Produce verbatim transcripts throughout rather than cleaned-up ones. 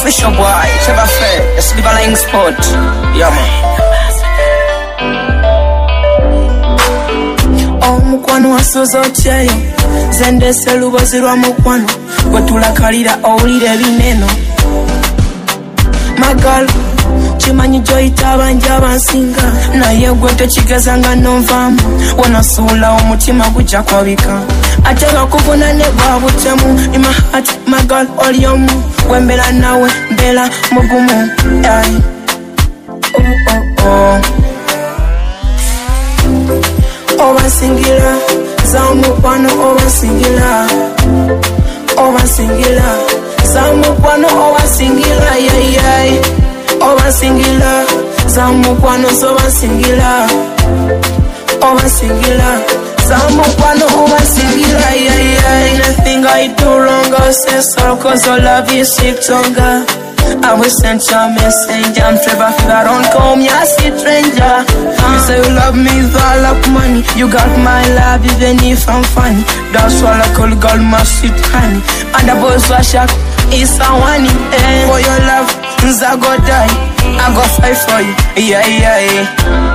Official boy, Trevor Fair, the Silver Line Sport. Yeah, man. Oh, mukwano wasoza otyayo zende selubozi lwa mukwano gwe tulakalira owulira ebineno. My girl, chimanyi joyita abangi abansinga naye gwe tekigeza nga nonvaamu wanasuula omutima gujja kwabika ate bakuvuna ne bwa butemu. In my heart, my girl, oli omu wembera nawe mbera mugumu. Ay. Oh, oh, oh. Obasingira zamukwano obasingira obasingira zamukwano obasingira yay yay obasingira zamukwano obasingira obasingira zamukwano obasingira yay yay. Nothing I do wrong or say sorry cause I love you sick tonga. I will send you a message. I'm Trevor Fair, don't call me a stranger. You say you love me with all of money. You got my love even if I'm funny. That's why I call girl my sweet honey. And the boys wash up is a one in eh. For your love, I go die, I go fight for you. Yeah, yeah, yeah.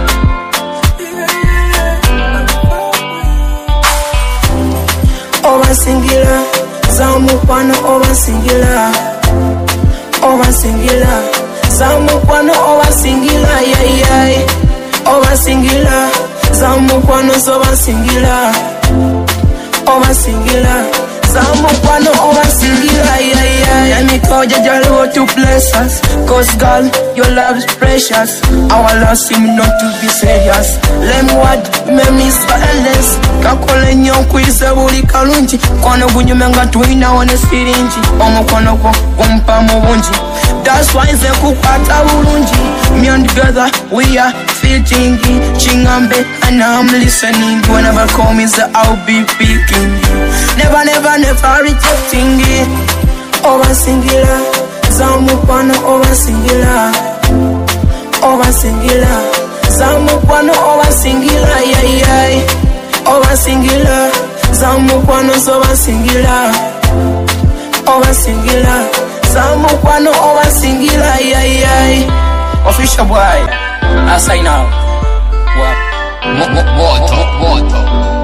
Obasingira, zamukwano obasingira obasingira zamukwano obasingira yay yay obasingira zamukwano obasingira obasingira zamukwano obasingira yay yay. And me call you jalo to bless us cause girl your love is precious. Our love seem not to be serious. Let me what make me silence kakole nyo kwise buli kalungi kwano gunyumenga twina one siringi omukono gwo kumpa mu bungi. That's why ze kukwata bulungi. Me and together we are fitting chingambe and I'm listening. Whenever call me say I'll be picking you. Never never never rejecting it. Obasingira zamukwano obasingira obasingira zamukwano obasingira yay yay obasingira zamukwano obasingira obasingira zamukwano obasingira yay yay. Official boy, I sign out. What? Moto, moto.